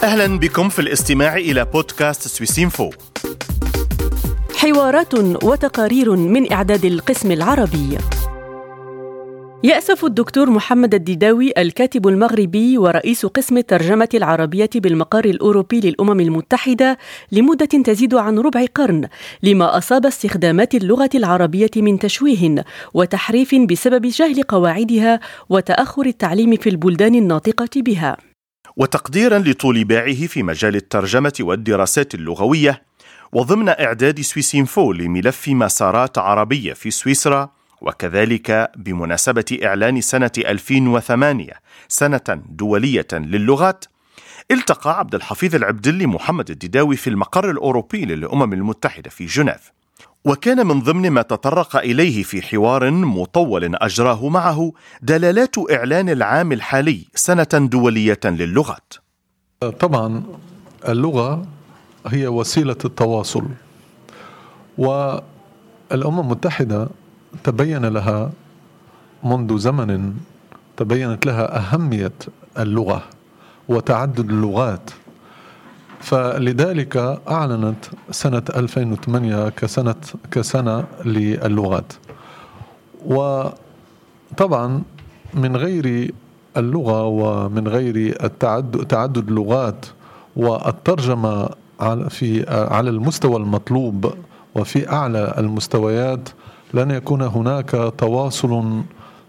أهلا بكم في الاستماع إلى بودكاست سويسينفو. حوارات وتقارير من إعداد القسم العربي. يأسف الدكتور محمد الديداوي الكاتب المغربي ورئيس قسم الترجمة العربية بالمقر الأوروبي للأمم المتحدة لمدة تزيد عن ربع قرن لما أصاب استخدامات اللغة العربية من تشويه وتحريف بسبب جهل قواعدها وتأخر التعليم في البلدان الناطقة بها. وتقديرا لطول باعه في مجال الترجمة والدراسات اللغوية، وضمن إعداد سويسينفو لملف مسارات عربية في سويسرا، وكذلك بمناسبة إعلان سنة 2008 سنة دولية للغات، التقى عبد الحفيظ العبدلي محمد الديداوي في المقر الأوروبي للأمم المتحدة في جنيف. وكان من ضمن ما تطرق إليه في حوار مطول أجراه معه دلالات إعلان العام الحالي سنة دولية للغات. طبعا اللغة هي وسيلة التواصل، والأمم المتحدة تبين لها منذ زمن تبينت لها أهمية اللغة وتعدد اللغات، فلذلك أعلنت سنة 2008 كسنة للغات. وطبعا من غير اللغة ومن غير تعدد اللغات والترجمة على المستوى المطلوب وفي أعلى المستويات لن يكون هناك تواصل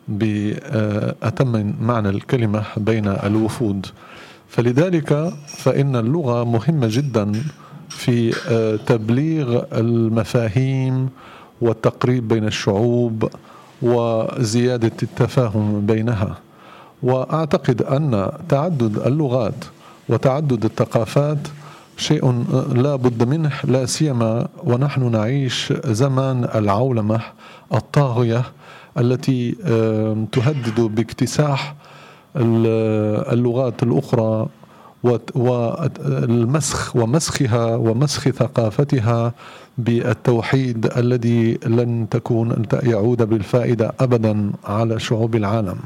بأتم معنى الكلمة بين الوفود. فلذلك فإن اللغة مهمة جدا في تبليغ المفاهيم والتقريب بين الشعوب وزيادة التفاهم بينها. وأعتقد أن تعدد اللغات وتعدد الثقافات شيء لا بد منه، لا سيما ونحن نعيش زمان العولمة الطاغية التي تهدد باكتساح اللغات الأخرى والمسخ ومسخها ومسخ ثقافتها بالتوحيد الذي لن يعود بالفائدة أبدا على شعوب العالم.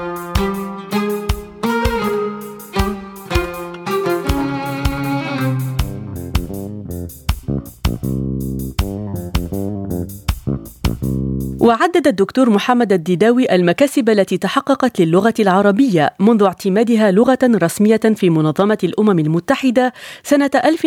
وعدد الدكتور محمد الديداوي المكاسب التي تحققت للغة العربية منذ اعتمادها لغة رسمية في منظمة الأمم المتحدة سنة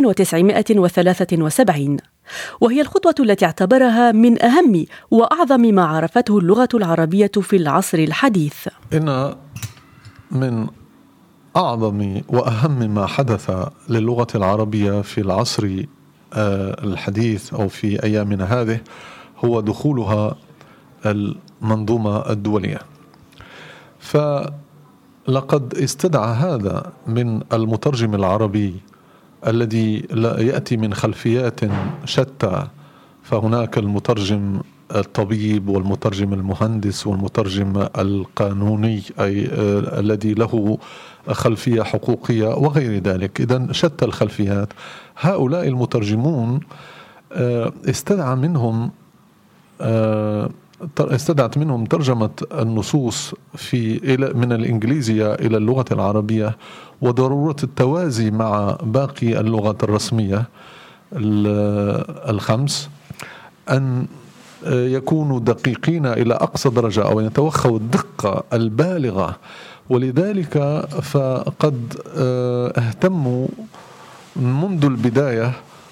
1973، وهي الخطوة التي اعتبرها من أهم وأعظم ما عرفته اللغة العربية في العصر الحديث. إن من أعظم وأهم ما حدث للغة العربية في العصر الحديث أو في أيامنا هذه هو دخولها المنظومة الدولية. فلقد استدعى هذا من المترجم العربي الذي يأتي من خلفيات شتى، فهناك المترجم الطبيب والمترجم المهندس والمترجم القانوني أي الذي له خلفية حقوقية وغير ذلك، إذن شتى الخلفيات. هؤلاء المترجمون استدعت منهم ترجمة النصوص من الإنجليزية إلى اللغة العربية، وضرورة التوازي مع باقي اللغات الرسمية الخمس، أن يكونوا دقيقين إلى أقصى درجة أو يتوخوا الدقة البالغة. ولذلك فقد اهتموا منذ البداية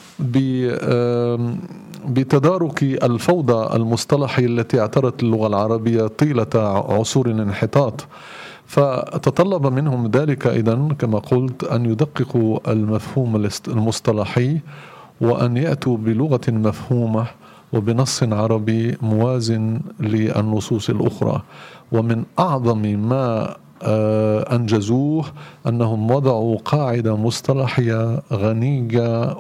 بتدارك الفوضى المصطلحية التي اعترت اللغة العربية طيلة عصور الانحطاط، فتطلب منهم ذلك إذن كما قلت أن يدققوا المفهوم المصطلحي وأن يأتوا بلغة مفهومة وبنص عربي موازن للنصوص الأخرى. ومن أعظم ما أنجزوه أنهم وضعوا قاعدة مصطلحية غنية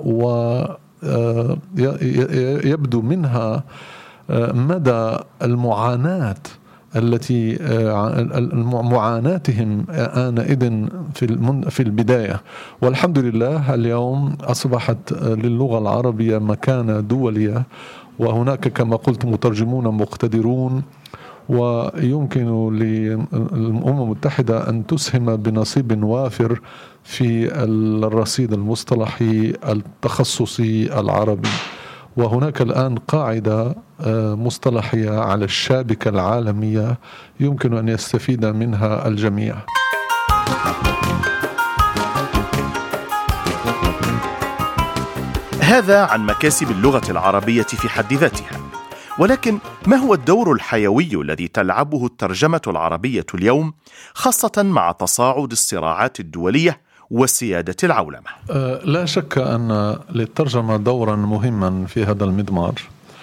ويبدو منها مدى المعاناة التي معاناتهم آنئذ في البداية. والحمد لله اليوم أصبحت للغة العربية مكانة دولية، وهناك كما قلت مترجمون مقتدرون ويمكن للأمم المتحدة أن تسهم بنصيب وافر في الرصيد المصطلحي التخصصي العربي. وهناك الآن قاعدة مصطلحية على الشابكة العالمية يمكن أن يستفيد منها الجميع. هذا عن مكاسب اللغة العربية في حد ذاتها، ولكن ما هو الدور الحيوي الذي تلعبه الترجمة العربية اليوم، خاصة مع تصاعد الصراعات الدولية وسيادة العولمة؟ لا شك أن للترجمة دورا مهما في هذا المضمار،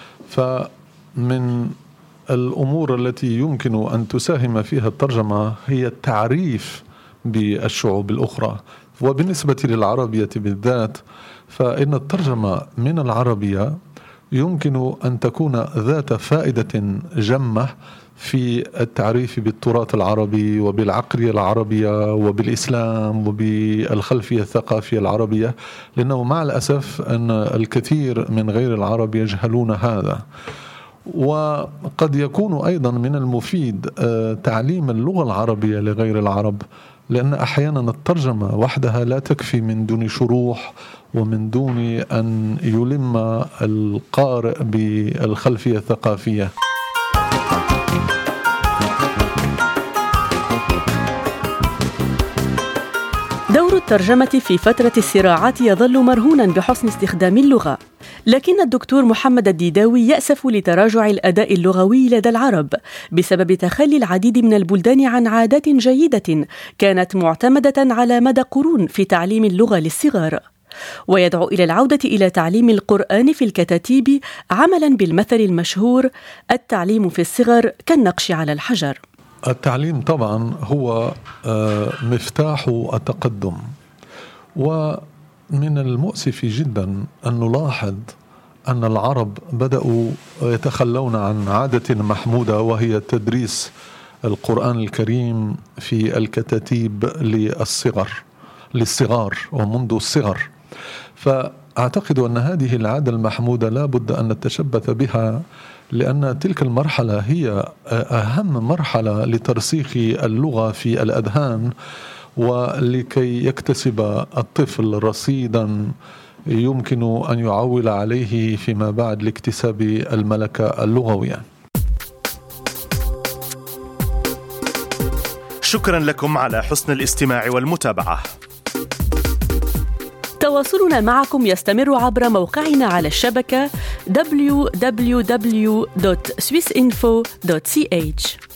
فمن الأمور التي يمكن أن تساهم فيها الترجمة هي التعريف بالشعوب الأخرى. وبالنسبة للعربية بالذات فإن الترجمة من العربية يمكن أن تكون ذات فائدة جمة في التعريف بالتراث العربي وبالعقلية العربية وبالإسلام وبالخلفية الثقافية العربية، لأنه مع الأسف أن الكثير من غير العرب يجهلون هذا. وقد يكون أيضا من المفيد تعليم اللغة العربية لغير العرب، لأن أحيانا الترجمة وحدها لا تكفي من دون شروح ومن دون أن يلم القارئ بالخلفية الثقافية. دور الترجمة في فترة الصراعات يظل مرهونا بحسن استخدام اللغة، لكن الدكتور محمد الديداوي يأسف لتراجع الأداء اللغوي لدى العرب بسبب تخلي العديد من البلدان عن عادات جيدة كانت معتمدة على مدى قرون في تعليم اللغة للصغار، ويدعو إلى العودة إلى تعليم القرآن في الكتاتيب عملا بالمثل المشهور: التعليم في الصغر كالنقش على الحجر. التعليم طبعا هو مفتاح التقدم، ومن المؤسف جدا أن نلاحظ أن العرب بدأوا يتخلون عن عادة محمودة، وهي تدريس القرآن الكريم في الكتاتيب للصغار ومنذ الصغر. فأعتقد أن هذه العادة المحمودة لا بد أن نتشبث بها، لأن تلك المرحلة هي أهم مرحلة لترسيخ اللغة في الأذهان، ولكي يكتسب الطفل رصيدا يمكن أن يعول عليه فيما بعد لاكتساب الملكة اللغوية. شكرا لكم على حسن الاستماع والمتابعة. تواصلنا معكم يستمر عبر موقعنا على الشبكة www.swissinfo.ch.